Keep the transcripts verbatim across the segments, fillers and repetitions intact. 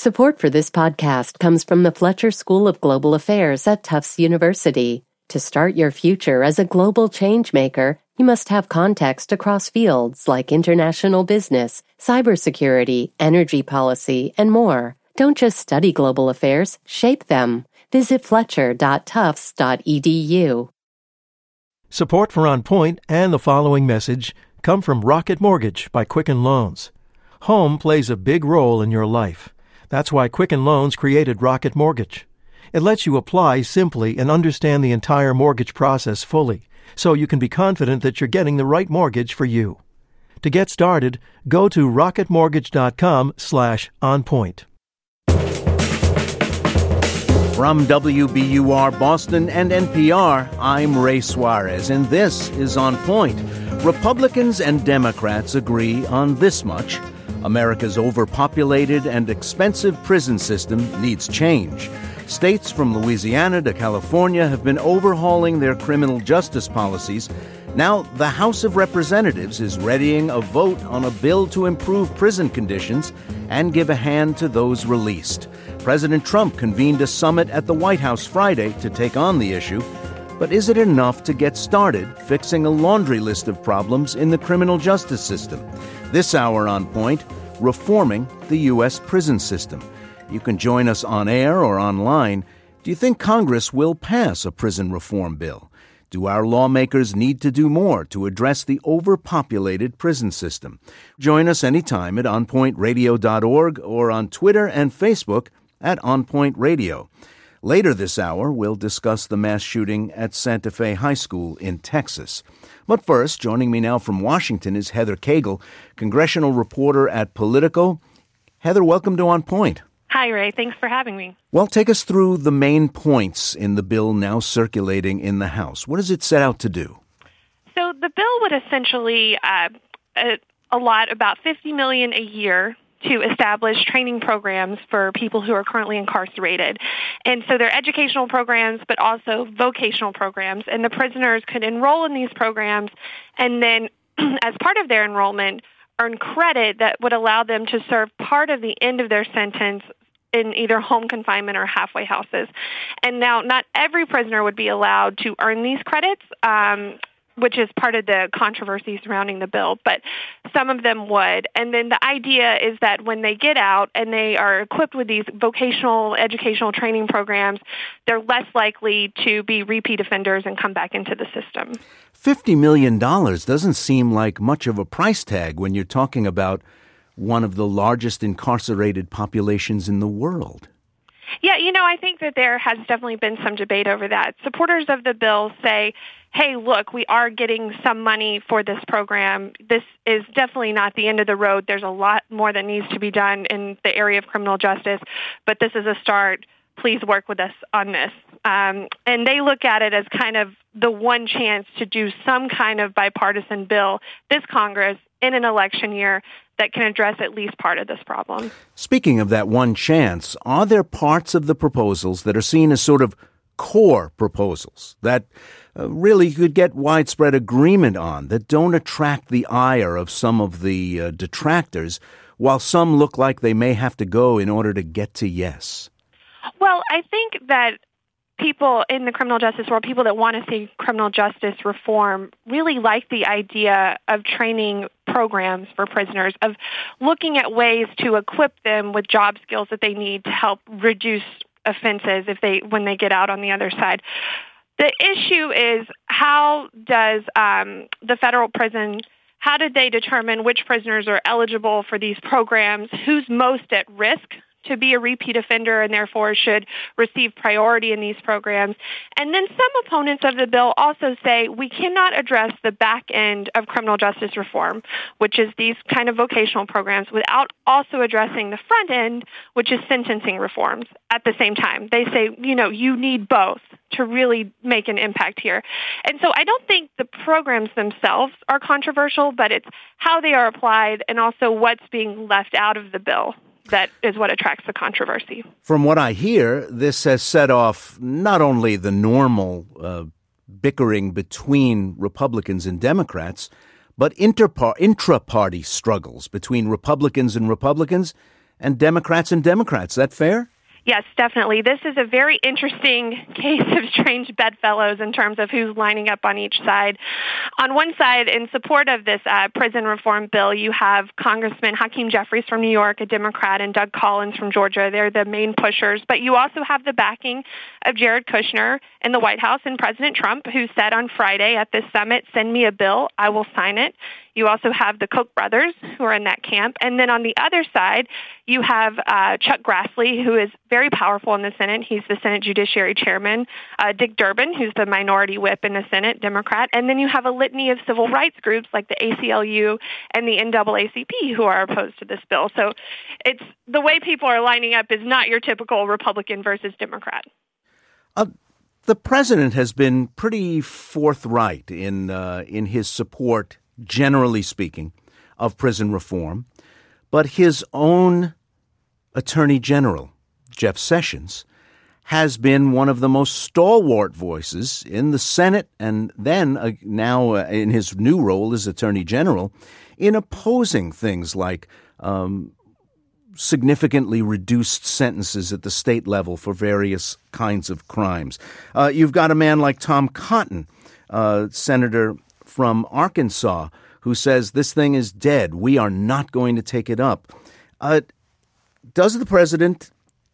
Support for this podcast comes from the Fletcher School of Global Affairs at Tufts University. To start your future as a global changemaker, you must have context across fields like international business, cybersecurity, energy policy, and more. Don't just study global affairs, shape them. Visit fletcher dot tufts dot e d u. Support for On Point and the following message come from Rocket Mortgage by Quicken Loans. Home plays a big role in your life. That's why Quicken Loans created Rocket Mortgage. It lets you apply simply and understand the entire mortgage process fully, so you can be confident that you're getting the right mortgage for you. To get started, go to rocketmortgage.com slash onpoint. From W B U R Boston and N P R, I'm Ray Suarez, and this is On Point. Republicans and Democrats agree on this much. America's overpopulated and expensive prison system needs change. States from Louisiana to California have been overhauling their criminal justice policies. Now, the House of Representatives is readying a vote on a bill to improve prison conditions and give a hand to those released. President Trump convened a summit at the White House Friday to take on the issue. But is it enough to get started fixing a laundry list of problems in the criminal justice system? This hour on Point, reforming the U S prison system. You can join us on air or online. Do you think Congress will pass a prison reform bill? Do our lawmakers need to do more to address the overpopulated prison system? Join us anytime at on point radio dot org or on Twitter and Facebook at OnPoint Radio. Later this hour, we'll discuss the mass shooting at Santa Fe High School in Texas. But first, joining me now from Washington is Heather Cagle, congressional reporter at Politico. Heather, welcome to On Point. Hi, Ray. Thanks for having me. Well, take us through the main points in the bill now circulating in the House. What does it set out to do? So the bill would essentially uh, allot about fifty million dollars a year to establish training programs for people who are currently incarcerated. And so they're educational programs, but also vocational programs. And the prisoners could enroll in these programs and then, as part of their enrollment, earn credit that would allow them to serve part of the end of their sentence in either home confinement or halfway houses. And now, not every prisoner would be allowed to earn these credits, um, which is part of the controversy surrounding the bill, but some of them would. And then the idea is that when they get out and they are equipped with these vocational educational training programs, they're less likely to be repeat offenders and come back into the system. fifty million dollars doesn't seem like much of a price tag when you're talking about one of the largest incarcerated populations in the world. Yeah, you know, I think that there has definitely been some debate over that. Supporters of the bill say, hey, look, we are getting some money for this program. This is definitely not the end of the road. There's a lot more that needs to be done in the area of criminal justice, but this is a start. Please work with us on this. Um, and they look at it as kind of the one chance to do some kind of bipartisan bill this Congress in an election year that can address at least part of this problem. Speaking of that one chance, are there parts of the proposals that are seen as sort of core proposals that uh, really could get widespread agreement on, that don't attract the ire of some of the uh, detractors, while some look like they may have to go in order to get to yes? Well, I think that people in the criminal justice world, people that want to see criminal justice reform, really like the idea of training programs for prisoners, of looking at ways to equip them with job skills that they need to help reduce offenses if they when they get out on the other side. The issue is, how does um, the federal prison, how did they determine which prisoners are eligible for these programs, who's most at risk to be a repeat offender and therefore should receive priority in these programs. And then some opponents of the bill also say we cannot address the back end of criminal justice reform, which is these kind of vocational programs, without also addressing the front end, which is sentencing reforms at the same time. They say, you know, you need both to really make an impact here. And so I don't think the programs themselves are controversial, but it's how they are applied and also what's being left out of the bill that is what attracts the controversy. From what I hear, this has set off not only the normal uh, bickering between Republicans and Democrats, but interpar- intra-party struggles between Republicans and Republicans and Democrats and Democrats. Is that fair? Yes, definitely. This is a very interesting case of strange bedfellows in terms of who's lining up on each side. On one side, in support of this uh, prison reform bill, you have Congressman Hakeem Jeffries from New York, a Democrat, and Doug Collins from Georgia. They're the main pushers. But you also have the backing of Jared Kushner in the White House and President Trump, who said on Friday at this summit, "Send me a bill, I will sign it." You also have the Koch brothers who are in that camp. And then on the other side, you have uh, Chuck Grassley, who is very powerful in the Senate. He's the Senate Judiciary Chairman. Uh, Dick Durbin, who's the minority whip in the Senate, Democrat. And then you have a litany of civil rights groups like the A C L U and the N double A C P who are opposed to this bill. So it's the way people are lining up is not your typical Republican versus Democrat. Uh, the president has been pretty forthright in uh, in his support, generally speaking, of prison reform. But his own Attorney General, Jeff Sessions, has been one of the most stalwart voices in the Senate and then uh, now uh, in his new role as Attorney General in opposing things like um, significantly reduced sentences at the state level for various kinds of crimes. Uh, you've got a man like Tom Cotton, uh, Senator from Arkansas, who says this thing is dead. We are not going to take it up. Uh, does the president,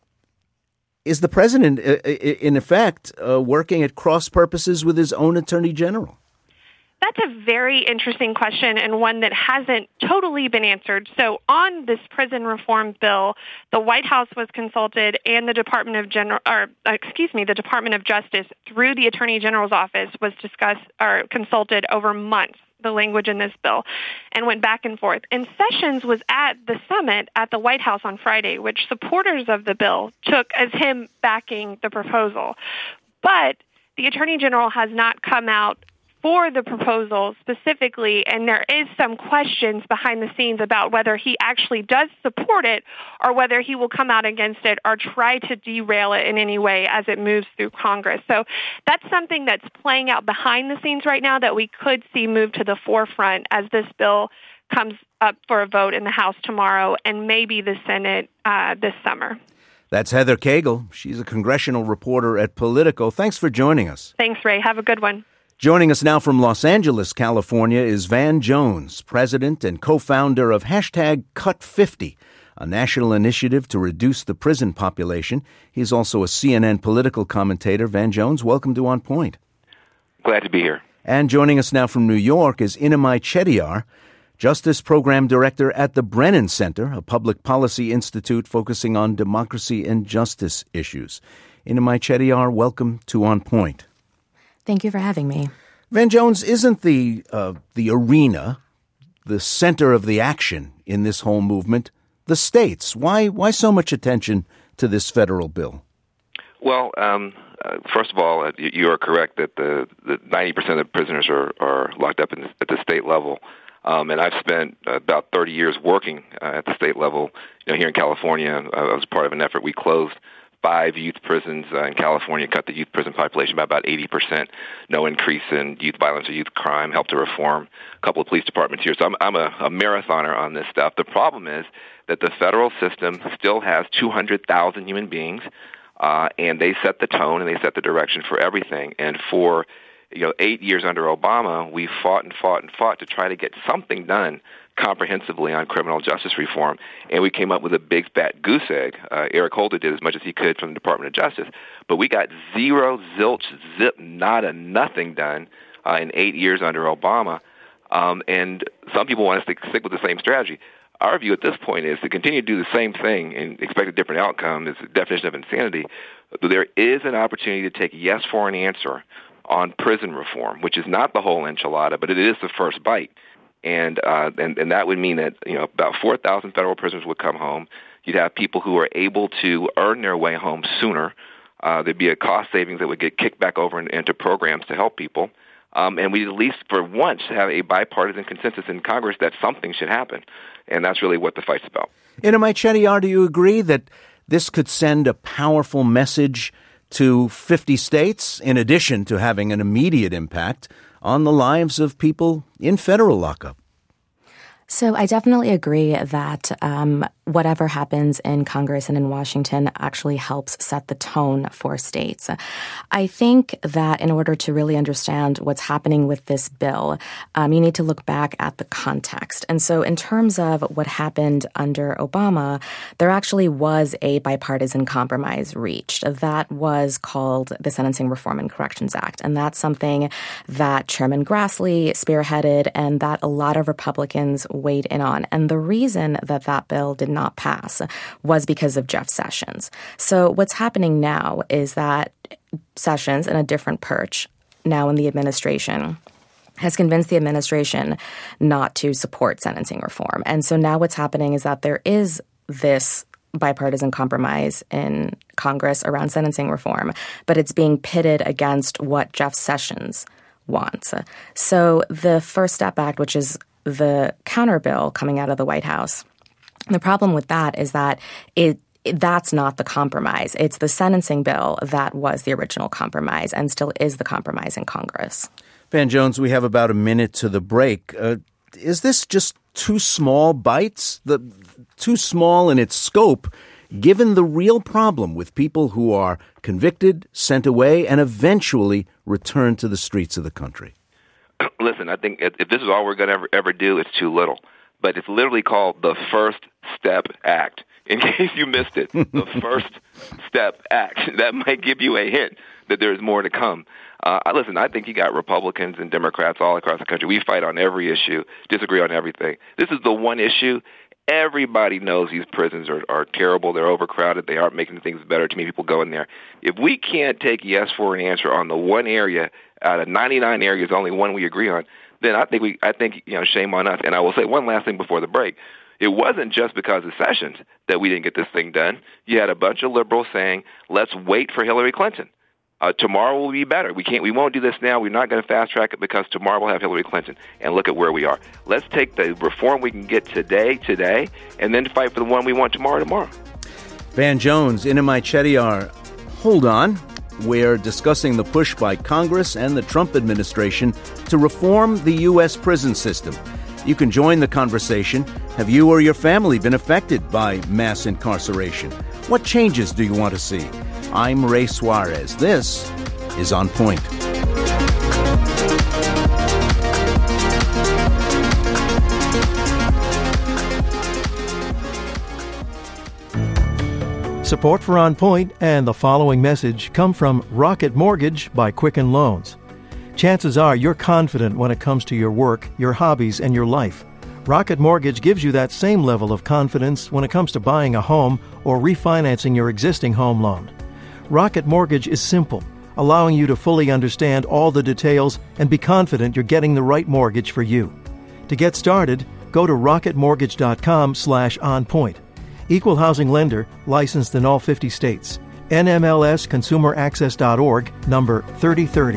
is the president, uh, in effect, uh, working at cross purposes with his own attorney general? That's a very interesting question and one that hasn't totally been answered. So on this prison reform bill, the White House was consulted and the Department of General, or excuse me, the Department of Justice through the Attorney General's office was discussed or consulted over months, the language in this bill, and went back and forth. And Sessions was at the summit at the White House on Friday, which supporters of the bill took as him backing the proposal. But the Attorney General has not come out for the proposal specifically, and there is some questions behind the scenes about whether he actually does support it or whether he will come out against it or try to derail it in any way as it moves through Congress. So that's something that's playing out behind the scenes right now that we could see move to the forefront as this bill comes up for a vote in the House tomorrow and maybe the Senate uh, this summer. That's Heather Cagle. She's a congressional reporter at Politico. Thanks for joining us. Thanks, Ray. Have a good one. Joining us now from Los Angeles, California, is Van Jones, president and co-founder of hashtag Cut fifty, a national initiative to reduce the prison population. He's also a C N N political commentator. Van Jones, welcome to On Point. Glad to be here. And joining us now from New York is Inamai Chettiar, Justice Program Director at the Brennan Center, a public policy institute focusing on democracy and justice issues. Inamai Chettiar, welcome to On Point. Thank you for having me. Van Jones, isn't the uh, the arena, the center of the action in this whole movement, the states? Why why so much attention to this federal bill? Well, um, uh, first of all, uh, you are correct that the, the ninety percent of prisoners are, are locked up in the, at the state level. Um, and I've spent about thirty years working uh, at the state level. You know, here in California, I was part of an effort. We closed five youth prisons uh, in California, cut the youth prison population by about eighty percent, no increase in youth violence or youth crime, helped to reform a couple of police departments here. So I'm, I'm a, a marathoner on this stuff. The problem is that the federal system still has two hundred thousand human beings, uh, and they set the tone and they set the direction for everything. And for you know, eight years under Obama, we fought and fought and fought to try to get something done comprehensively on criminal justice reform, and we came up with a big fat goose egg. Uh, Eric Holder did as much as he could from the Department of Justice, but we got zero, zilch, zip, nada, nothing done uh, in eight years under Obama, um, and some people want us to stick with the same strategy. Our view at this point is to continue to do the same thing and expect a different outcome is the definition of insanity. There is an opportunity to take yes for an answer on prison reform, which is not the whole enchilada, but it is the first bite. And, uh, and and that would mean that, you know, about four thousand federal prisoners would come home. You'd have people who are able to earn their way home sooner. Uh, there'd be a cost savings that would get kicked back over in, into programs to help people. Um, and we'd at least for once have a bipartisan consensus in Congress that something should happen. And that's really what the fight's about. Inamai Chettiar, do you agree that this could send a powerful message to fifty states, in addition to having an immediate impact on the lives of people in federal lockup? So I definitely agree that um, whatever happens in Congress and in Washington actually helps set the tone for states. I think that in order to really understand what's happening with this bill, um, you need to look back at the context. And so in terms of what happened under Obama, there actually was a bipartisan compromise reached. That was called the Sentencing Reform and Corrections Act. And that's something that Chairman Grassley spearheaded and that a lot of Republicans weighed in on. And the reason that that bill did not pass was because of Jeff Sessions. So what's happening now is that Sessions, in a different perch, now in the administration, has convinced the administration not to support sentencing reform. And so now what's happening is that there is this bipartisan compromise in Congress around sentencing reform, but it's being pitted against what Jeff Sessions wants. So the First Step Act, which is the counter bill coming out of the White House, the problem with that is that it that's not the compromise. It's the sentencing bill that was the original compromise and still is the compromise in Congress. Van Jones, we have about a minute to the break. Uh, is this just too small bites, the too small in its scope, given the real problem with people who are convicted, sent away, and eventually returned to the streets of the country? Listen, I think if this is all we're going to ever, ever do, it's too little. But it's literally called the First Step Act. In case you missed it, the First Step Act. That might give you a hint that there's more to come. Uh, listen, I think you got Republicans and Democrats all across the country. We fight on every issue, disagree on everything. This is the one issue. Everybody knows these prisons are, are terrible. They're overcrowded. They aren't making things better. Too many people go in there. If we can't take yes for an answer on the one area out of ninety-nine areas, only one we agree on, then I think we, I think you know, shame on us. And I will say one last thing before the break. It wasn't just because of Sessions that we didn't get this thing done. You had a bunch of liberals saying, "Let's wait for Hillary Clinton. Uh, tomorrow will be better. We can't. We won't do this now. We're not going to fast track it because tomorrow we'll have Hillary Clinton." And look at where we are. Let's take the reform we can get today, today, and then fight for the one we want tomorrow, tomorrow. Van Jones, Inamai Chettiar, hold on. We're discussing the push by Congress and the Trump administration to reform the U S prison system. You can join the conversation. Have you or your family been affected by mass incarceration? What changes do you want to see? I'm Ray Suarez. This is On Point. Support for On Point and the following message come from Rocket Mortgage by Quicken Loans. Chances are you're confident when it comes to your work, your hobbies, and your life. Rocket Mortgage gives you that same level of confidence when it comes to buying a home or refinancing your existing home loan. Rocket Mortgage is simple, allowing you to fully understand all the details and be confident you're getting the right mortgage for you. To get started, go to rocketmortgage.com slash onpoint. Equal housing lender, licensed in all fifty states. N M L S consumer access dot org, number thirty thirty.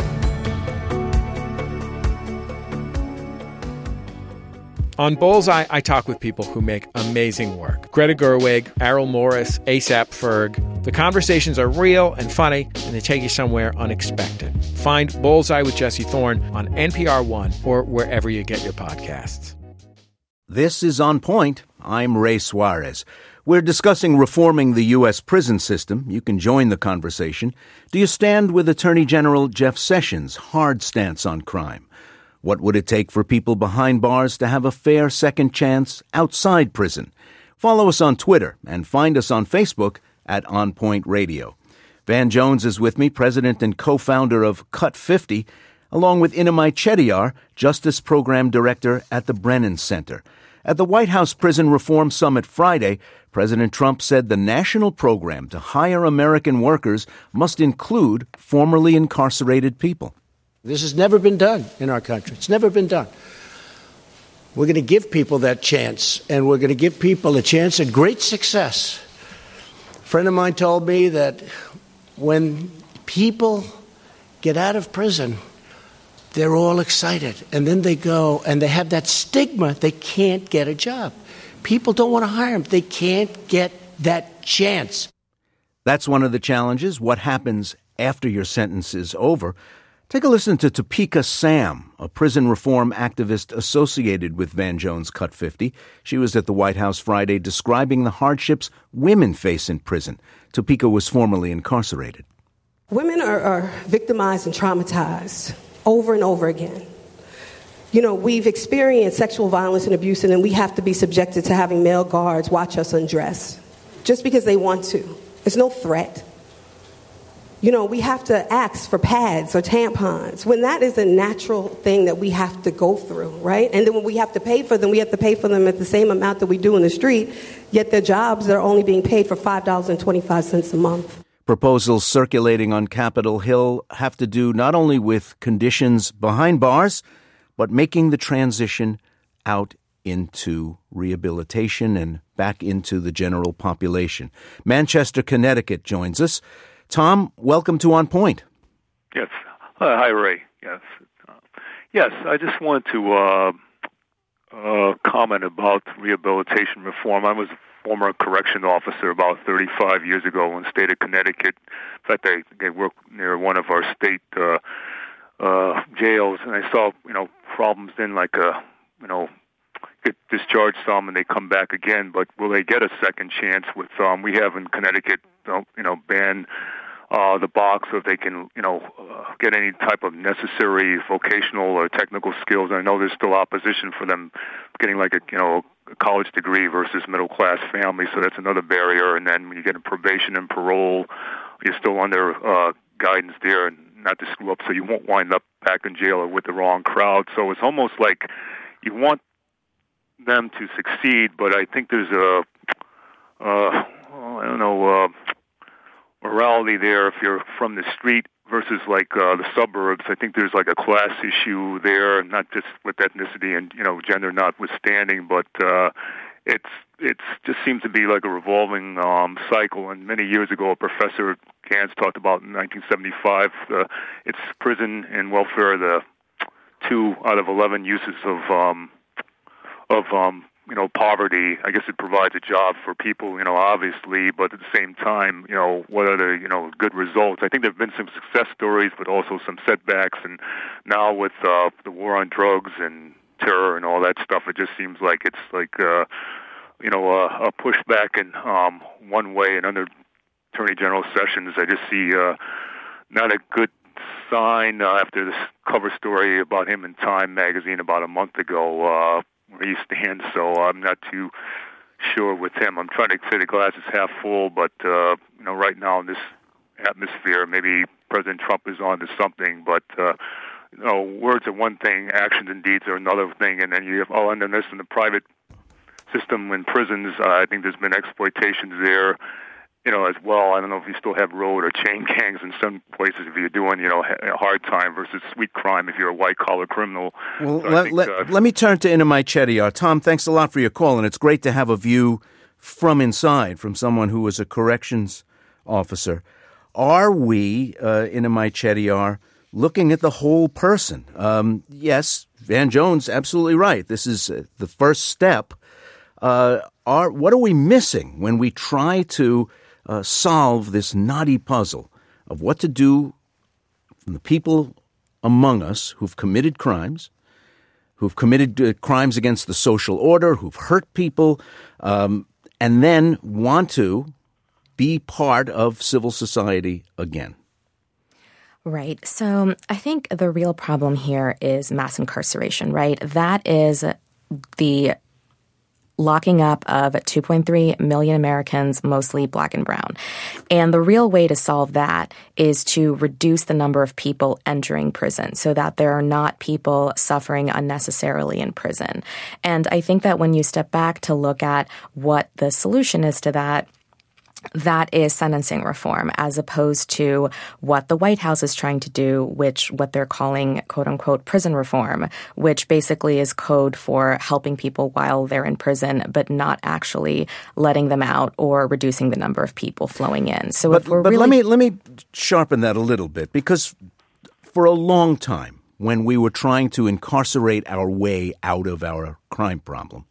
On Bullseye, I talk with people who make amazing work. Greta Gerwig, Errol Morris, ASAP Ferg. The conversations are real and funny, and they take you somewhere unexpected. Find Bullseye with Jesse Thorne on N P R One or wherever you get your podcasts. This is On Point. I'm Ray Suarez. We're discussing reforming the U S prison system. You can join the conversation. Do you stand with Attorney General Jeff Sessions' hard stance on crime? What would it take for people behind bars to have a fair second chance outside prison? Follow us on Twitter and find us on Facebook at On Point Radio. Van Jones is with me, president and co-founder of Cut fifty, along with Inamai Chettiar, Justice Program Director at the Brennan Center. At the White House Prison Reform Summit Friday, President Trump said the national program to hire American workers must include formerly incarcerated people. This has never been done in our country. It's never been done. We're going to give people that chance, and we're going to give people a chance at great success. A friend of mine told me that when people get out of prison, they're all excited, and then they go and they have that stigma they can't get a job. People don't want to hire them. They can't get that chance. That's one of the challenges. What happens after your sentence is over? Take a listen to Topeka Sam, a prison reform activist associated with Van Jones Cut fifty. She was at the White House Friday describing the hardships women face in prison. Topeka was formerly incarcerated. Women are, are victimized and traumatized over and over again. You know, we've experienced sexual violence and abuse, and then we have to be subjected to having male guards watch us undress just because they want to. It's no threat. You know, we have to ask for pads or tampons when that is a natural thing that we have to go through, right? And then when we have to pay for them, we have to pay for them at the same amount that we do in the street, yet their jobs are only being paid for five dollars and twenty-five cents a month. Proposals circulating on Capitol Hill have to do not only with conditions behind bars, but making the transition out into rehabilitation and back into the general population. Manchester, Connecticut joins us. Tom, welcome to On Point. Yes. Uh, hi, Ray. Yes. Uh, yes, I just wanted to uh, uh, comment about rehabilitation reform. I was a former correction officer about thirty-five years ago in the state of Connecticut. In fact, I, I worked near one of our state uh, uh, jails, and I saw, you know, problems then like, uh, you know, get discharged some and they come back again, but will they get a second chance with, um, we have in Connecticut, you know, ban uh, the box so if they can, you know, uh, get any type of necessary vocational or technical skills. I know there's still opposition for them getting like a, you know, a college degree versus middle-class family, so that's another barrier. And then when you get a probation and parole, you're still under uh, guidance there and not to screw up so you won't wind up back in jail or with the wrong crowd. So it's almost like you want them to succeed, but I think there's a, uh, I don't know, uh, morality there if you're from the street versus like uh, the suburbs. I think there's like a class issue there, not just with ethnicity and, you know, gender notwithstanding, but uh, it's it's just seems to be like a revolving um, cycle. And many years ago, a professor Gans talked about in nineteen seventy-five, uh, it's prison and welfare, the two out of eleven uses of um, of um, you know, poverty. I guess it provides a job for people, you know, obviously, but at the same time, you know, what are the, you know, good results? I think there have been some success stories, but also some setbacks. And now with uh, the war on drugs and terror and all that stuff, it just seems like it's like, uh, you know, a, a pushback in um, one way. And under Attorney General Sessions, I just see uh, not a good sign uh, after this cover story about him in Time magazine about a month ago, uh, where he stands, so I'm not too sure with him. I'm trying to say the glass is half full, but, uh, you know, right now in this atmosphere, maybe President Trump is on to something, but, uh, you know, words are one thing, actions and deeds are another thing, and then you have, oh, and then this in the private system in prisons, uh, I think there's been exploitations there, you know, as well. I don't know if you still have road or chain gangs in some places if you're doing, you know, a hard time versus sweet crime if you're a white-collar criminal. Well, so let, think, let, uh, let me turn to Inamai Chettiar. Tom, thanks a lot for your call, and it's great to have a view from inside, from someone who was a corrections officer. Are we, uh, Inamai Chettiar, looking at the whole person? Um, yes, Van Jones, absolutely right. This is uh, the first step. Uh, are what are we missing when we try to Uh, solve this knotty puzzle of what to do from the people among us who've committed crimes, who've committed uh, crimes against the social order, who've hurt people, um, and then want to be part of civil society again? Right. So I think the real problem here is mass incarceration, right? That is the locking up of two point three million Americans, mostly black and brown. And the real way to solve that is to reduce the number of people entering prison so that there are not people suffering unnecessarily in prison. And I think that when you step back to look at what the solution is to that, that is sentencing reform, as opposed to what the White House is trying to do, which what they're calling, quote unquote, prison reform, which basically is code for helping people while they're in prison, but not actually letting them out or reducing the number of people flowing in. So, but, if we're but really- let me let me sharpen that a little bit, because for a long time, when we were trying to incarcerate our way out of our crime problem,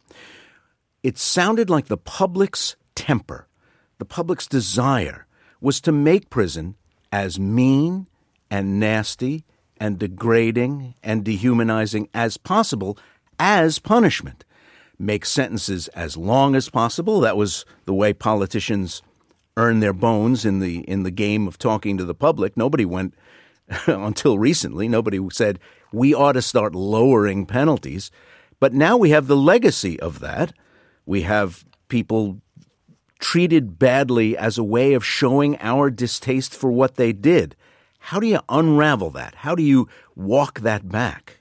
it sounded like the public's temper, the public's desire, was to make prison as mean and nasty and degrading and dehumanizing as possible as punishment. Make sentences as long as possible. That was the way politicians earn their bones in the in the game of talking to the public. Nobody went, until recently, nobody said, we ought to start lowering penalties. But now we have the legacy of that. We have people treated badly as a way of showing our distaste for what they did. How do you unravel that? How do you walk that back?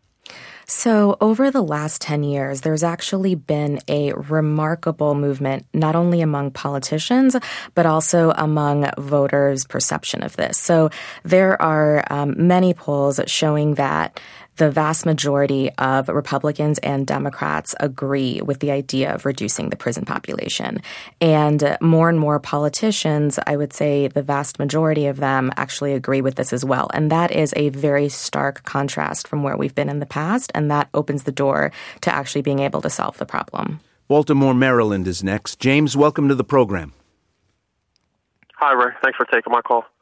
So over the last ten years, there's actually been a remarkable movement, not only among politicians, but also among voters' perception of this. So there are um, many polls showing that the vast majority of Republicans and Democrats agree with the idea of reducing the prison population. And more and more politicians, I would say the vast majority of them actually agree with this as well. And that is a very stark contrast from where we've been in the past. And that opens the door to actually being able to solve the problem. Baltimore, Maryland is next. James, welcome to the program. Hi, Ray. Thanks for taking my call.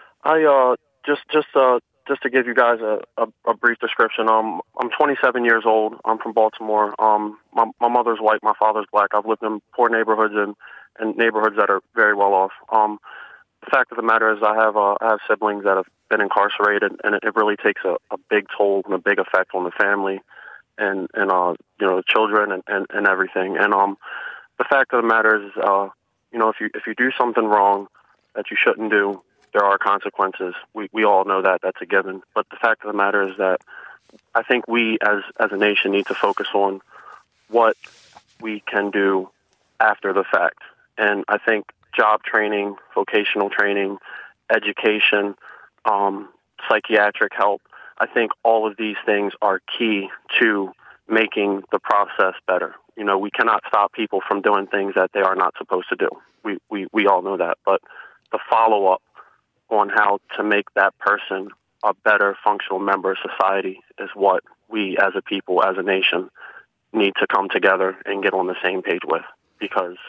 I uh, just, just, uh, Just to give you guys a, a, a brief description, um, I'm twenty-seven years old. I'm from Baltimore. Um, my, my mother's white, my father's black. I've lived in poor neighborhoods and, and neighborhoods that are very well off. Um, the fact of the matter is I have uh, I have siblings that have been incarcerated, and it, it really takes a, a big toll and a big effect on the family and, and uh, you know, the children and, and, and everything. And um, the fact of the matter is, uh, you know, if you if you do something wrong that you shouldn't do, there are consequences. We we all know that. That's a given. But the fact of the matter is that I think we as, as a nation need to focus on what we can do after the fact. And I think job training, vocational training, education, um, psychiatric help, I think all of these things are key to making the process better. You know, we cannot stop people from doing things that they are not supposed to do. We we, we all know that. But the follow-up on how to make that person a better functional member of society is what we as a people, as a nation, need to come together and get on the same page with, because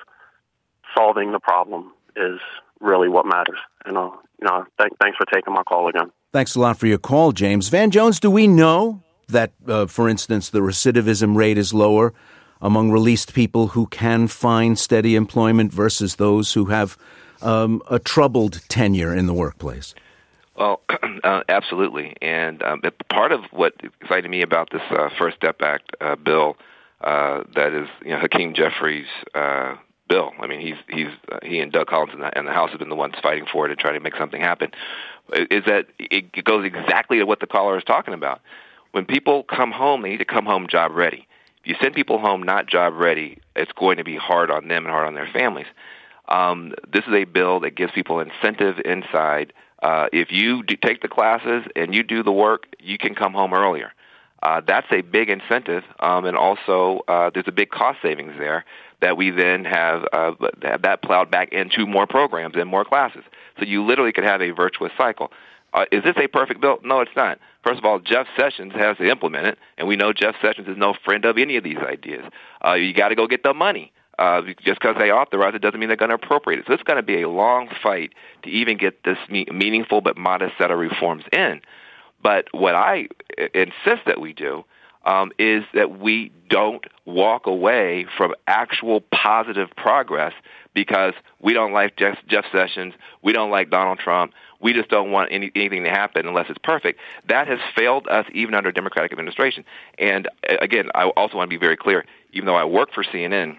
solving the problem is really what matters. And, uh, you know, th- thanks for taking my call again. Thanks a lot for your call, James. Van Jones, do we know that, uh, for instance, the recidivism rate is lower among released people who can find steady employment versus those who have Um, a troubled tenure in the workplace? Well, uh, absolutely. And um, part of what excited me about this uh, First Step Act uh, bill, uh, that is, you know, Hakeem Jeffries' uh, bill. I mean, he's he's uh, he and Doug Collins in the, and the House have been the ones fighting for it and trying to make something happen. Is that it goes exactly to what the caller is talking about. When people come home, they need to come home job ready. If you send people home not job ready, it's going to be hard on them and hard on their families. Um, this is a bill that gives people incentive inside. Uh, if you do take the classes and you do the work, you can come home earlier. Uh, that's a big incentive, um, and also uh, there's a big cost savings there that we then have, uh, have that plowed back into more programs and more classes. So you literally could have a virtuous cycle. Uh, is this a perfect bill? No, it's not. First of all, Jeff Sessions has to implement it, and we know Jeff Sessions is no friend of any of these ideas. Uh, you got to go get the money. Uh, just because they authorize it doesn't mean they're going to appropriate it. So it's going to be a long fight to even get this me- meaningful but modest set of reforms in. But what I insist that we do um, is that we don't walk away from actual positive progress because we don't like Jeff, Jeff Sessions, we don't like Donald Trump, we just don't want any, anything to happen unless it's perfect. That has failed us even under a Democratic administration. And again, I also want to be very clear, even though I work for C N N,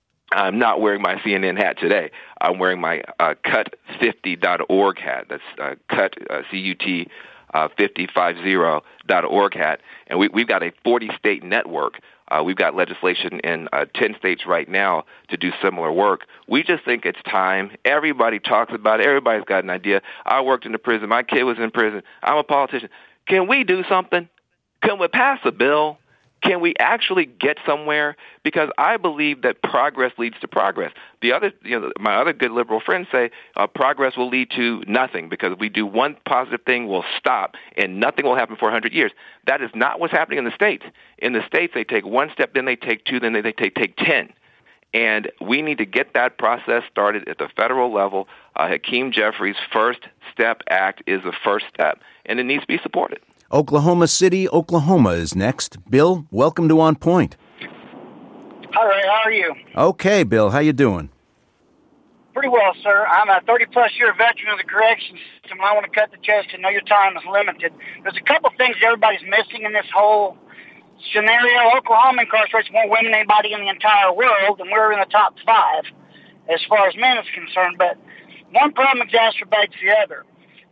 I'm not wearing my C N N hat today. I'm wearing my uh, cut fifty dot org hat. That's uh, cut, uh, C U T, uh, fifty dot org hat. And we, we've got a forty-state network. Uh, we've got legislation in uh, ten states right now to do similar work. We just think it's time. Everybody talks about it. Everybody's got an idea. I worked in the prison. My kid was in prison. I'm a politician. Can we do something? Can we pass a bill? Can we actually get somewhere? Because I believe that progress leads to progress. The other, you know, my other good liberal friends say uh, progress will lead to nothing because if we do one positive thing, we'll stop and nothing will happen for one hundred years. That is not what's happening in the states. In the states, they take one step, then they take two, then they, they take, take ten. And we need to get that process started at the federal level. Uh, Hakeem Jeffries' First Step Act is the first step, and it needs to be supported. Oklahoma City, Oklahoma is next. Bill, welcome to On Point. Hi, Ray. How are you? Okay, Bill. How you doing? Pretty well, sir. I'm a thirty-plus year veteran of the corrections system, and I want to cut the chest and know your time is limited. There's a couple things that everybody's missing in this whole scenario. Oklahoma incarcerates more women than anybody in the entire world, and we're in the top five as far as men is concerned. But one problem exacerbates the other.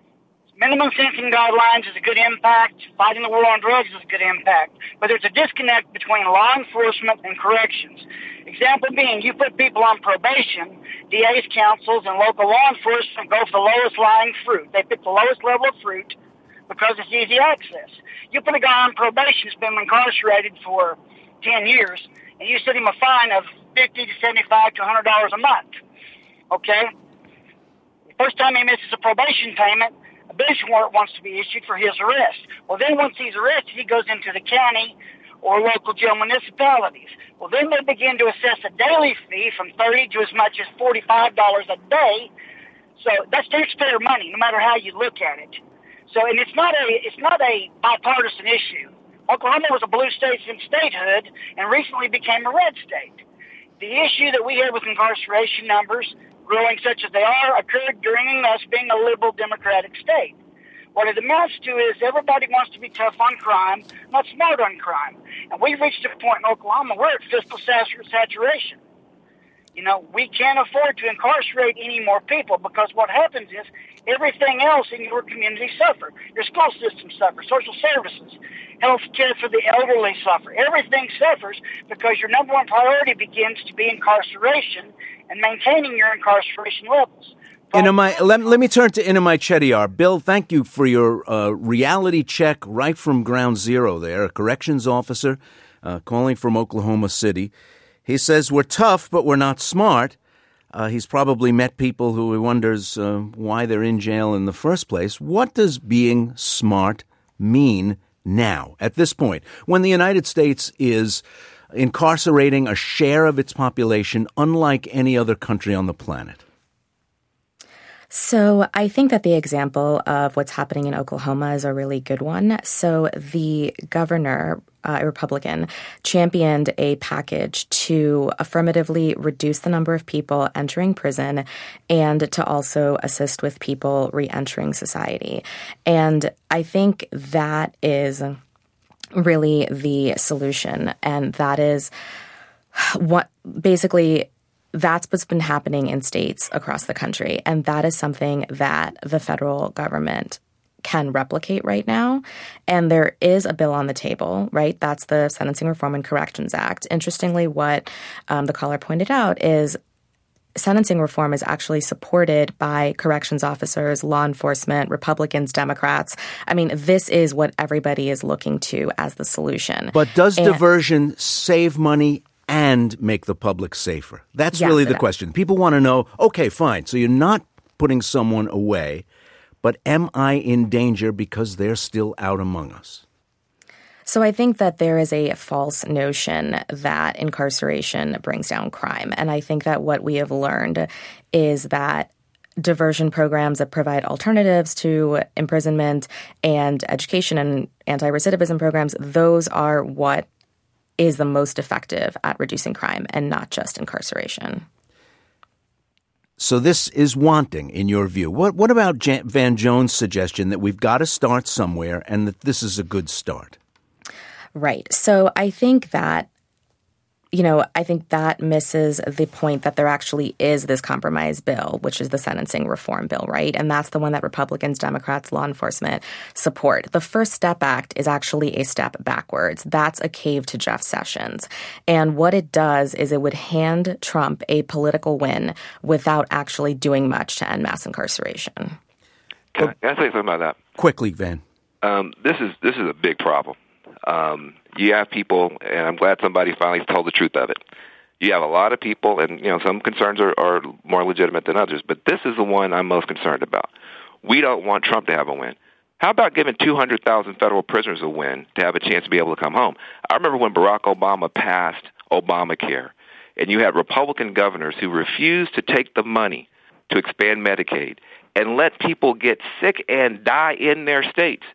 Minimum sentencing guidelines is a good impact. Fighting the war on drugs is a good impact. But there's a disconnect between law enforcement and corrections. Example being, you put people on probation, D A's councils and local law enforcement go for the lowest lying fruit. They pick the lowest level of fruit because it's easy access. You put a guy on probation who's been incarcerated for ten years, and you set him a fine of fifty to seventy-five to one hundred dollars a month. Okay? The first time he misses a probation payment, a bench warrant wants to be issued for his arrest. Well, then once he's arrested, he goes into the county or local jail municipalities. Well, then they begin to assess a daily fee from thirty to as much as forty-five dollars a day. So that's taxpayer money, no matter how you look at it. So, and it's not a it's not a bipartisan issue. Oklahoma was a blue state since statehood and recently became a red state. The issue that we have with incarceration numbers, growing such as they are, occurred during us being a liberal democratic state. What it amounts to is everybody wants to be tough on crime, not smart on crime. And we've reached a point in Oklahoma where it's fiscal saturation. You know, we can't afford to incarcerate any more people because what happens is everything else in your community suffers. Your school system suffers, social services, health care for the elderly suffer. Everything suffers because your number one priority begins to be incarceration and maintaining your incarceration levels. Inamai, let, let me turn to Inamai Chettiar. Bill, thank you for your uh, reality check right from ground zero there, a corrections officer uh, calling from Oklahoma City. He says, we're tough, but we're not smart. Uh, he's probably met people who he wonders uh, why they're in jail in the first place. What does being smart mean now, at this point, when the United States is incarcerating a share of its population unlike any other country on the planet? So I think that the example of what's happening in Oklahoma is a really good one. So the governor, uh, a Republican, championed a package to affirmatively reduce the number of people entering prison and to also assist with people re-entering society. And I think that is really the solution. And that is what basically that's what's been happening in states across the country. And that is something that the federal government can replicate right now. And there is a bill on the table, right? That's the Sentencing Reform and Corrections Act. Interestingly, what um, the caller pointed out is sentencing reform is actually supported by corrections officers, law enforcement, Republicans, Democrats. I mean, this is what everybody is looking to as the solution. But does and, diversion save money and make the public safer? That's yes, really the question. People want to know, okay, fine, so you're not putting someone away, but am I in danger because they're still out among us? So I think that there is a false notion that incarceration brings down crime. And I think that what we have learned is that diversion programs that provide alternatives to imprisonment and education and anti-recidivism programs, those are what is the most effective at reducing crime and not just incarceration. So this is wanting, in your view. What what about Jan- Van Jones' suggestion that we've got to start somewhere and that this is a good start? Right. So I think that, you know, I think that misses the point that there actually is this compromise bill, which is the sentencing reform bill, right? And that's the one that Republicans, Democrats, law enforcement support. The First Step Act is actually a step backwards. That's a cave to Jeff Sessions. And what it does is it would hand Trump a political win without actually doing much to end mass incarceration. Can I, can I say something about that? Quickly, Van. Um, this is this is a big problem. Um, you have people, and I'm glad somebody finally told the truth of it. You have a lot of people, and you know some concerns are, are more legitimate than others, but this is the one I'm most concerned about. We don't want Trump to have a win. How about giving two hundred thousand federal prisoners a win to have a chance to be able to come home? I remember when Barack Obama passed Obamacare, and you had Republican governors who refused to take the money to expand Medicaid and let people get sick and die in their states.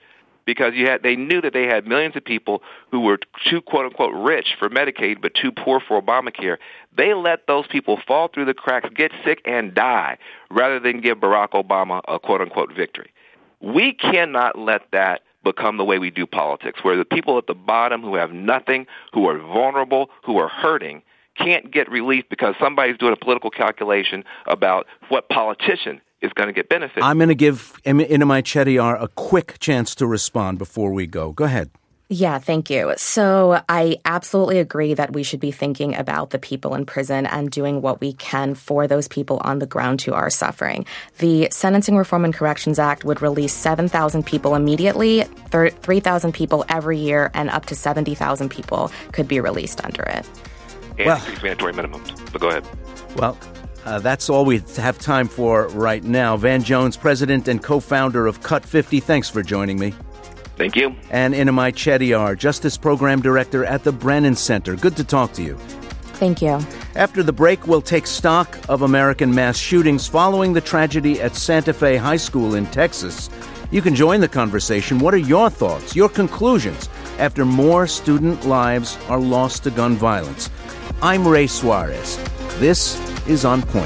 because you had they knew that they had millions of people who were too, quote-unquote, rich for Medicaid but too poor for Obamacare. They let those people fall through the cracks, get sick, and die rather than give Barack Obama a, quote-unquote, victory. We cannot let that become the way we do politics, where the people at the bottom who have nothing, who are vulnerable, who are hurting, can't get relief because somebody's doing a political calculation about what politician is going to get benefit. I'm going to give Inamai Chettiar a quick chance to respond before we go. Go ahead. Yeah, thank you. So I absolutely agree that we should be thinking about the people in prison and doing what we can for those people on the ground who are suffering. The Sentencing Reform and Corrections Act would release seven thousand people immediately, three thousand people every year, and up to seventy thousand people could be released under it. And well, increase mandatory minimums. But go ahead. Well, uh, that's all we have time for right now. Van Jones, president and co-founder of Cut fifty, thanks for joining me. Thank you. And Inamai Chettiar, Justice Program Director at the Brennan Center. Good to talk to you. Thank you. After the break, we'll take stock of American mass shootings following the tragedy at Santa Fe High School in Texas. You can join the conversation. What are your thoughts, your conclusions, after more student lives are lost to gun violence? I'm Ray Suarez. This is On Point.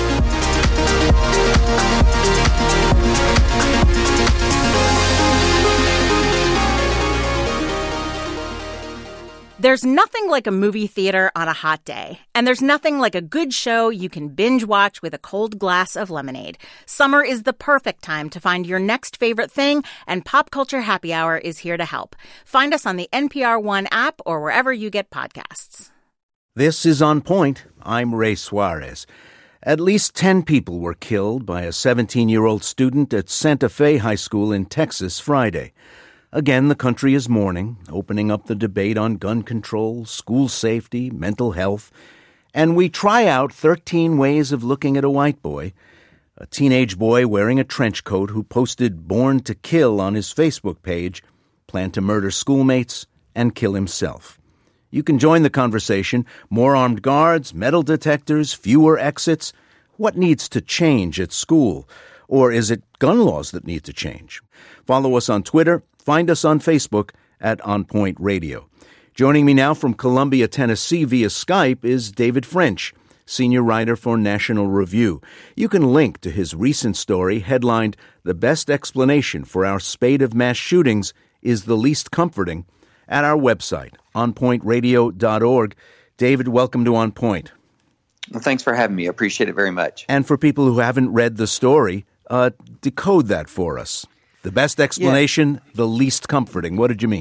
There's nothing like a movie theater on a hot day, and there's nothing like a good show you can binge watch with a cold glass of lemonade. Summer is the perfect time to find your next favorite thing, and Pop Culture Happy Hour is here to help. Find us on the N P R One app or wherever you get podcasts. This is On Point. I'm Ray Suarez. At least ten people were killed by a seventeen-year-old student at Santa Fe High School in Texas Friday. Again, the country is mourning, opening up the debate on gun control, school safety, mental health, and we try out thirteen ways of looking at a white boy, a teenage boy wearing a trench coat who posted "Born to Kill" on his Facebook page, planned to murder schoolmates and kill himself. You can join the conversation. More armed guards, metal detectors, fewer exits. What needs to change at school? Or is it gun laws that need to change? Follow us on Twitter. Find us on Facebook at On Point Radio. Joining me now from Columbia, Tennessee via Skype is David French, senior writer for National Review. You can link to his recent story headlined, "The Best Explanation for Our Spate of Mass Shootings is the Least Comforting," at our website, on point radio dot org. David, welcome to On Point. Well, thanks for having me. I appreciate it very much. And for people who haven't read the story, uh, decode that for us. The best explanation, yeah. The least comforting. What did you mean?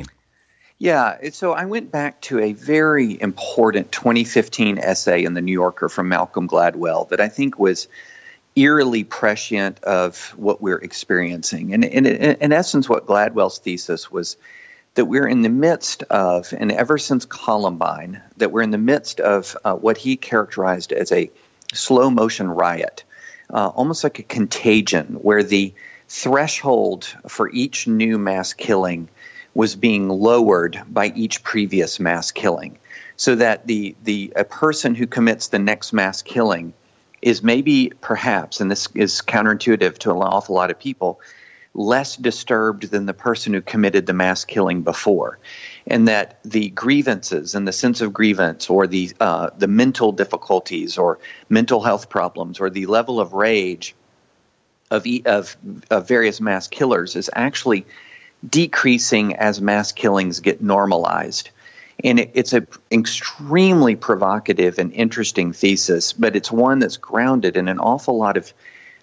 Yeah, so I went back to a very important twenty fifteen essay in The New Yorker from Malcolm Gladwell that I think was eerily prescient of what we're experiencing. And in, in essence, what Gladwell's thesis was that we're in the midst of, and ever since Columbine, that we're in the midst of uh, what he characterized as a slow motion riot, uh, almost like a contagion where the threshold for each new mass killing was being lowered by each previous mass killing, so that the the a person who commits the next mass killing is maybe perhaps, and this is counterintuitive to an awful lot of people, less disturbed than the person who committed the mass killing before, and that the grievances and the sense of grievance, or the uh, the mental difficulties or mental health problems, or the level of rage Of, of of various mass killers is actually decreasing as mass killings get normalized. And it, it's an extremely provocative and interesting thesis, but it's one that's grounded in an awful lot of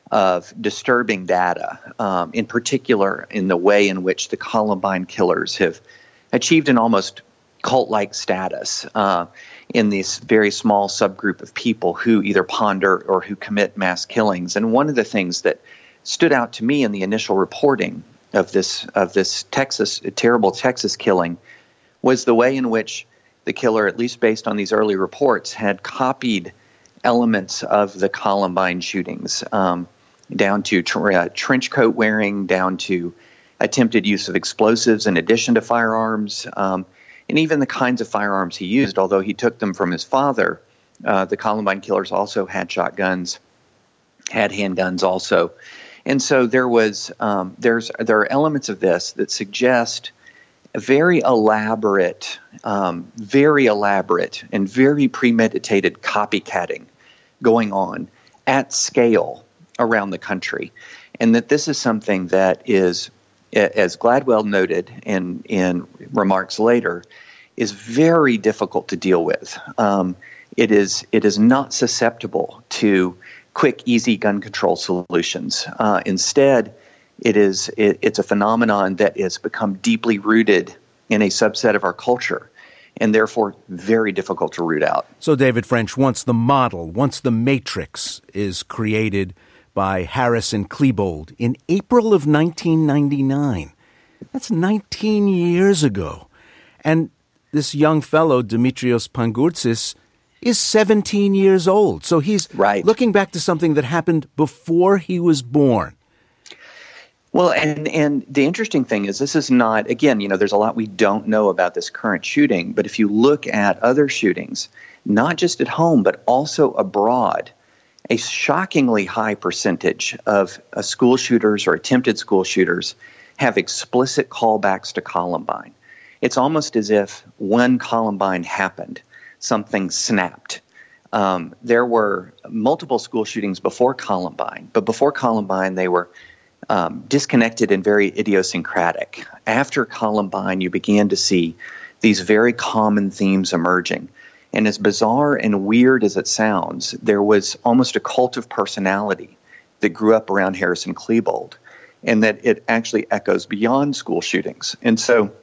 of disturbing data, um, in particular in the way in which the Columbine killers have achieved an almost cult-like status uh, in this very small subgroup of people who either ponder or who commit mass killings. And one of the things that stood out to me in the initial reporting of this of this Texas terrible Texas killing was the way in which the killer, at least based on these early reports, had copied elements of the Columbine shootings, um, down to tr- uh, trench coat wearing, down to attempted use of explosives in addition to firearms, um, and even the kinds of firearms he used. Although he took them from his father, uh, the Columbine killers also had shotguns, had handguns also. And so there was um, there's there are elements of this that suggest a very elaborate, um, very elaborate, and very premeditated copycatting going on at scale around the country, and that this is something that is, as Gladwell noted in in remarks later, is very difficult to deal with. Um, it is it is not susceptible to quick, easy gun control solutions. Uh, instead, it is it, it's a phenomenon that has become deeply rooted in a subset of our culture, and therefore very difficult to root out. So, David French, once the model, once the matrix is created by Harrison Klebold in April of nineteen ninety-nine, that's nineteen years ago, and this young fellow, Dimitrios Pangourtsis, is seventeen years old. So he's right. looking back to something that happened before he was born. Well, and, and the interesting thing is this is not, again, you know, there's a lot we don't know about this current shooting, but if you look at other shootings, not just at home, but also abroad, a shockingly high percentage of uh, school shooters or attempted school shooters have explicit callbacks to Columbine. It's almost as if when Columbine happened, something snapped. Um, there were multiple school shootings before Columbine, but before Columbine, they were um, disconnected and very idiosyncratic. After Columbine, you began to see these very common themes emerging. And as bizarre and weird as it sounds, there was almost a cult of personality that grew up around Harrison Klebold, and that it actually echoes beyond school shootings. And so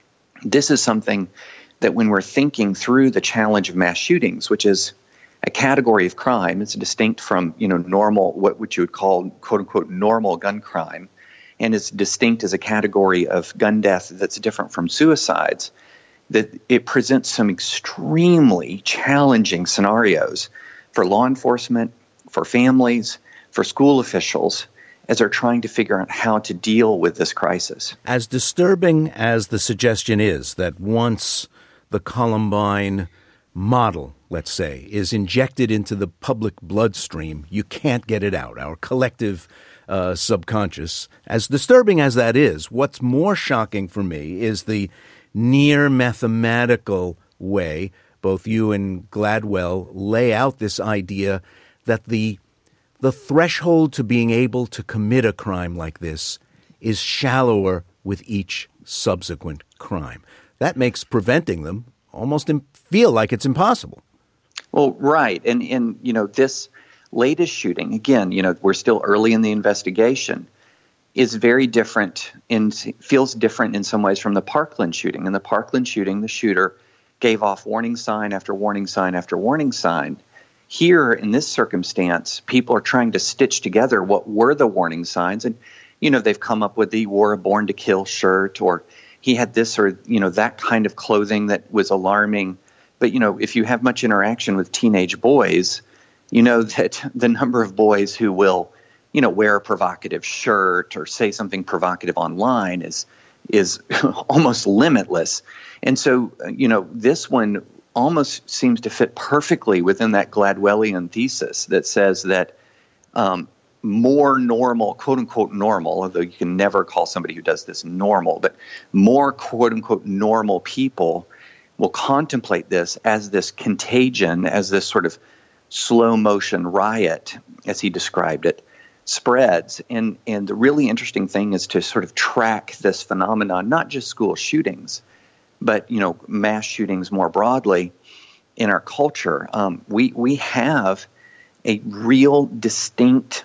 this is something that when we're thinking through the challenge of mass shootings, which is a category of crime, it's distinct from, you know, normal, what, what you would call, quote unquote, normal gun crime, and is distinct as a category of gun death that's different from suicides, that it presents some extremely challenging scenarios for law enforcement, for families, for school officials, as they're trying to figure out how to deal with this crisis. As disturbing as the suggestion is that once the Columbine model, let's say, is injected into the public bloodstream, you can't get it out, our collective uh, subconscious. As disturbing as that is, what's more shocking for me is the near mathematical way both you and Gladwell lay out this idea that the the threshold to being able to commit a crime like this is shallower with each subsequent crime. That makes preventing them almost feel like it's impossible. Well, right. And, and, you know, this latest shooting, again, you know, we're still early in the investigation, is very different, in, feels different in some ways from the Parkland shooting. In the Parkland shooting, the shooter gave off warning sign after warning sign after warning sign. Here, in this circumstance, people are trying to stitch together what were the warning signs. And, you know, they've come up with the wore a Born to Kill shirt, or he had this or, you know, that kind of clothing that was alarming. But, you know, if you have much interaction with teenage boys, you know that the number of boys who will, you know, wear a provocative shirt or say something provocative online is is almost limitless. And so, you know, this one almost seems to fit perfectly within that Gladwellian thesis that says that um, more normal, quote unquote normal, although you can never call somebody who does this normal, but more quote unquote normal people will contemplate this as this contagion, as this sort of slow motion riot, as he described it, spreads. And, and the really interesting thing is to sort of track this phenomenon, not just school shootings, but, you know, mass shootings more broadly in our culture. Um, we, we have a real distinct,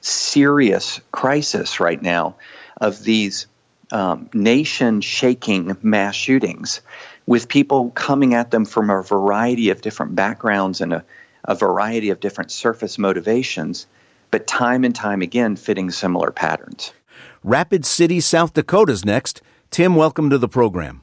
serious crisis right now of these um, nation-shaking mass shootings, with people coming at them from a variety of different backgrounds and a, a variety of different surface motivations, but time and time again fitting similar patterns. Rapid City, South Dakota's next. Tim, welcome to the program.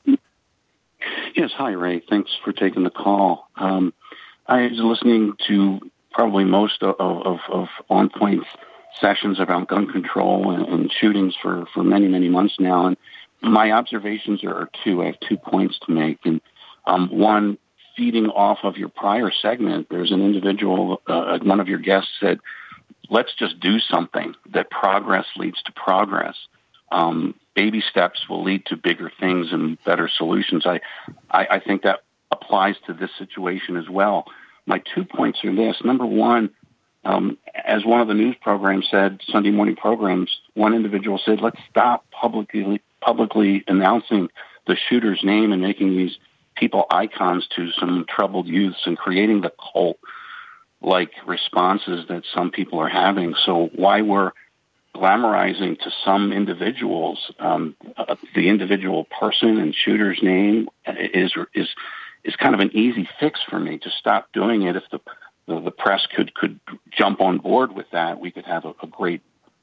Yes, hi, Ray. Thanks for taking the call. Um, I was listening to probably most of, of, of On Point's sessions about gun control and, and shootings for, for many, many months now, and my observations are two. I have two points to make. And um, one, feeding off of your prior segment, there's an individual, uh, one of your guests said, let's just do something, that progress leads to progress. Um, baby steps will lead to bigger things and better solutions. I, I, I think that applies to this situation as well. My two points are this. Number one, um, as one of the news programs said, Sunday morning programs, one individual said, let's stop publicly publicly announcing the shooter's name and making these people icons to some troubled youths and creating the cult-like responses that some people are having. So why we're glamorizing to some individuals um, uh, the individual person and shooter's name is is is kind of an easy fix for me to stop doing it. If the the, the press could could jump on board with that, we could have a, a great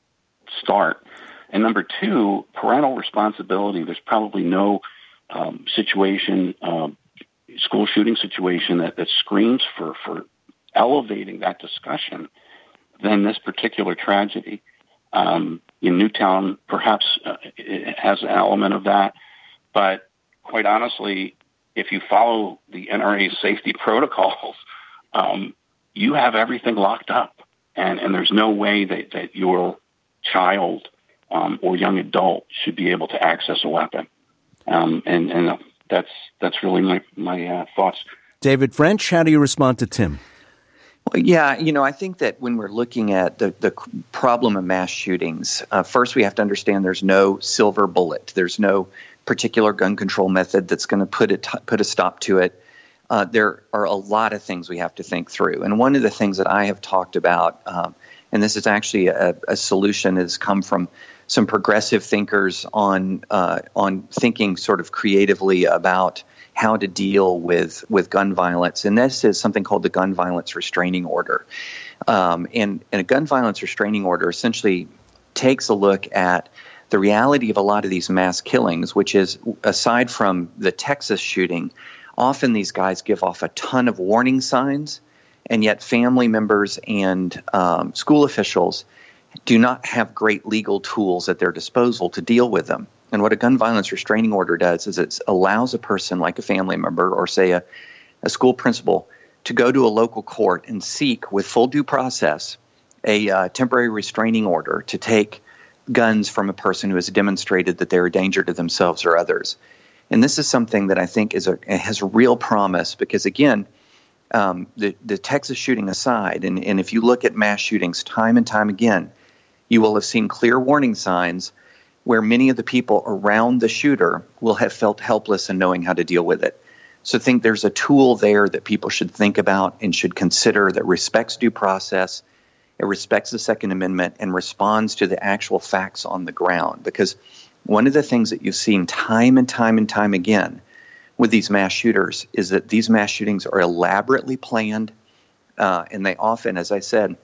start. And number two, parental responsibility. There's probably no um, situation, um, school shooting situation that, that screams for, for elevating that discussion than this particular tragedy. Um, in Newtown, perhaps uh, it has an element of that. But quite honestly, if you follow the N R A's safety protocols, um, you have everything locked up. And, and there's no way that, that your child um, or young adult should be able to access a weapon. Um, and and that's that's really my, my uh, thoughts. David French, how do you respond to Tim? Well, yeah, you know, I think that when we're looking at the, the problem of mass shootings, uh, first we have to understand there's no silver bullet. There's no particular gun control method that's going to put it put a stop to it. Uh, there are a lot of things we have to think through. And one of the things that I have talked about, um, and this is actually a, a solution, has come from some progressive thinkers on uh, on thinking sort of creatively about how to deal with, with gun violence. And this is something called the Gun Violence Restraining Order. Um, and, and a gun violence restraining order essentially takes a look at the reality of a lot of these mass killings, which is, aside from the Texas shooting, often these guys give off a ton of warning signs, and yet family members and um, school officials do not have great legal tools at their disposal to deal with them. And what a gun violence restraining order does is it allows a person like a family member or, say, a, a school principal to go to a local court and seek, with full due process, a uh, temporary restraining order to take guns from a person who has demonstrated that they're a danger to themselves or others. And this is something that I think is a, has real promise because, again, um, the, the Texas shooting aside, and, and if you look at mass shootings time and time again, you will have seen clear warning signs where many of the people around the shooter will have felt helpless in knowing how to deal with it. So I think there's a tool there that people should think about and should consider that respects due process, it respects the Second Amendment, and responds to the actual facts on the ground. Because one of the things that you've seen time and time and time again with these mass shooters is that these mass shootings are elaborately planned, uh, and they often, as I said,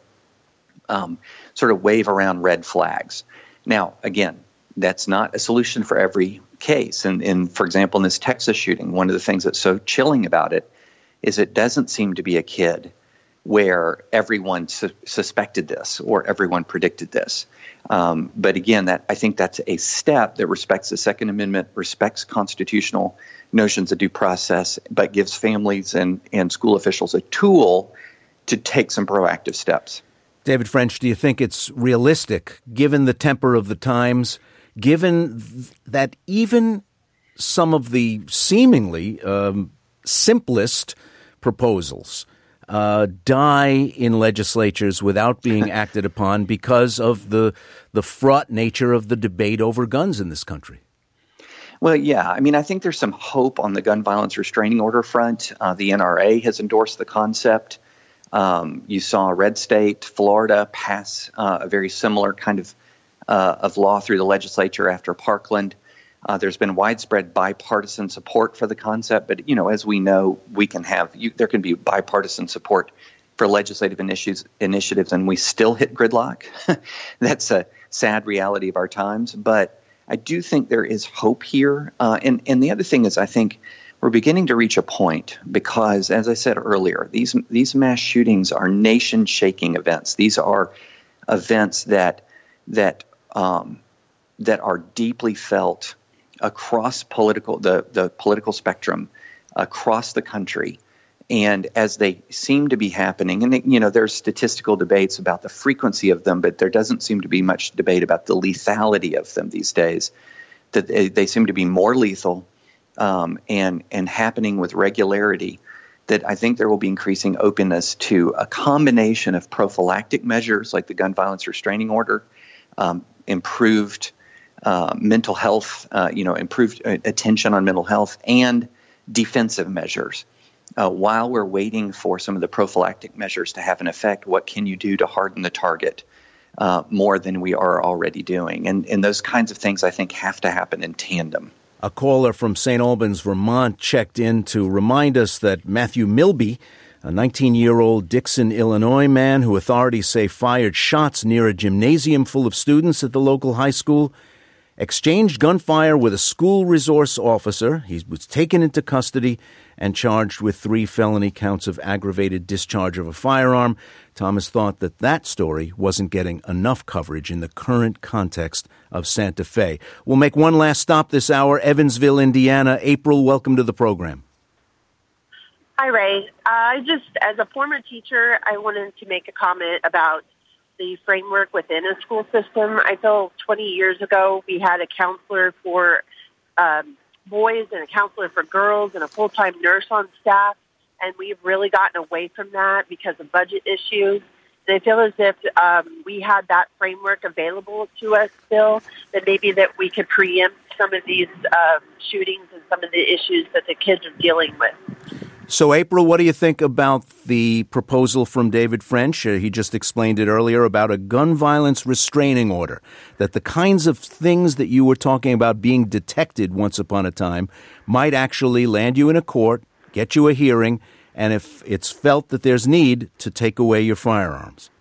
um, sort of wave around red flags. Now, again, that's not a solution for every case. And, and for example, in this Texas shooting, one of the things that's so chilling about it is it doesn't seem to be a kid where everyone su- suspected this or everyone predicted this. Um, but again, that I think that's a step that respects the Second Amendment, respects constitutional notions of due process, but gives families and, and school officials a tool to take some proactive steps. David French, do you think it's realistic, given the temper of the times, given th- that even some of the seemingly um, simplest proposals uh, die in legislatures without being acted upon because of the the fraught nature of the debate over guns in this country? Well, yeah. I mean, I think there's some hope on the gun violence restraining order front. Uh, the N R A has endorsed the concept. Um, you saw Red State, Florida, pass uh, a very similar kind of uh, of law through the legislature after Parkland. Uh, there's been widespread bipartisan support for the concept, but you know, as we know, we can have you, there can be bipartisan support for legislative initiatives, initiatives, and we still hit gridlock. That's a sad reality of our times, but I do think there is hope here. Uh, and and the other thing is, I think we're beginning to reach a point because, as I said earlier, these these mass shootings are nation-shaking events. These are events that that um, that are deeply felt across political the the political spectrum, across the country, and as they seem to be happening, and, you know, there's statistical debates about the frequency of them, but there doesn't seem to be much debate about the lethality of them these days, that they, they seem to be more lethal um, and, and happening with regularity, that I think there will be increasing openness to a combination of prophylactic measures like the gun violence restraining order, um, improved uh, mental health, uh, you know, improved uh, attention on mental health, and defensive measures. Uh, while we're waiting for some of the prophylactic measures to have an effect, what can you do to harden the target uh, more than we are already doing? And, and those kinds of things, I think, have to happen in tandem. A caller from Saint Albans, Vermont, checked in to remind us that Matthew Milby, a nineteen-year-old Dixon, Illinois man who authorities say fired shots near a gymnasium full of students at the local high school, exchanged gunfire with a school resource officer. He was taken into custody and charged with three felony counts of aggravated discharge of a firearm. Thomas thought that that story wasn't getting enough coverage in the current context of Santa Fe. We'll make one last stop this hour, Evansville, Indiana. April, welcome to the program. Hi, Ray. I uh, just, as a former teacher, I wanted to make a comment about the framework within a school system. I feel twenty years ago we had a counselor for um, boys and a counselor for girls and a full-time nurse on staff, and we've really gotten away from that because of budget issues. And I feel as if um, we had that framework available to us still, that maybe that we could preempt some of these uh, shootings and some of the issues that the kids are dealing with. So, April, what do you think about the proposal from David French? Uh, he just explained it earlier about a gun violence restraining order, that the kinds of things that you were talking about being detected once upon a time might actually land you in a court, get you a hearing, and if it's felt that there's need, to take away your firearms.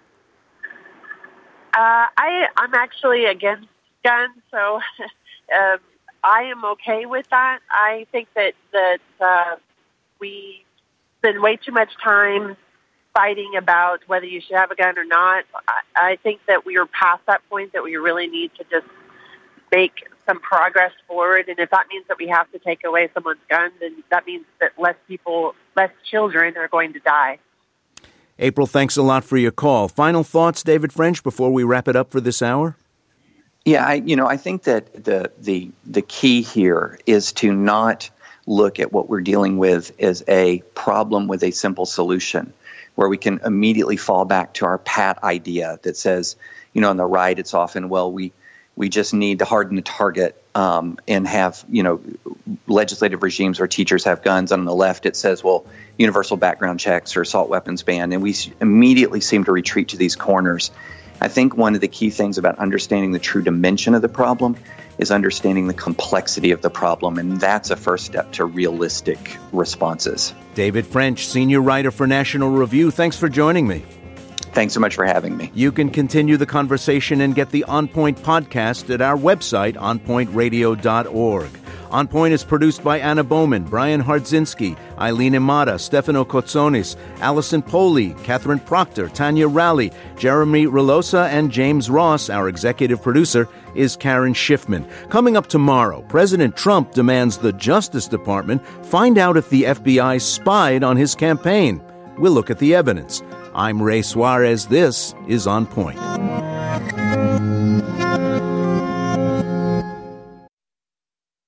Uh, I, I'm actually against guns, so um, I am okay with that. I think that, that uh, we spend way too much time fighting about whether you should have a gun or not. I, I think that we are past that point, that we really need to just make some progress forward. And if that means that we have to take away someone's gun, then that means that less people, less children are going to die. April, thanks a lot for your call. Final thoughts, David French, before we wrap it up for this hour? Yeah, I, you know, I think that the the the key here is to not look at what we're dealing with as a problem with a simple solution, where we can immediately fall back to our pat idea that says, you know, on the right, it's often, well, we we just need to harden the target um, and have, you know, legislative regimes where teachers have guns. On the left, it says, well, universal background checks or assault weapons ban. And we immediately seem to retreat to these corners. I think one of the key things about understanding the true dimension of the problem is understanding the complexity of the problem, and that's a first step to realistic responses. David French, senior writer for National Review, thanks for joining me. Thanks so much for having me. You can continue the conversation and get the On Point podcast at our website, on point radio dot org. On Point is produced by Anna Bowman, Brian Hardzinski, Eileen Imada, Stefano Kotsonis, Allison Poley, Catherine Proctor, Tanya Rowley, Jeremy Relosa, and James Ross. Our executive producer is Karen Schiffman. Coming up tomorrow, President Trump demands the Justice Department find out if the F B I spied on his campaign. We'll look at the evidence. I'm Ray Suarez. This is On Point.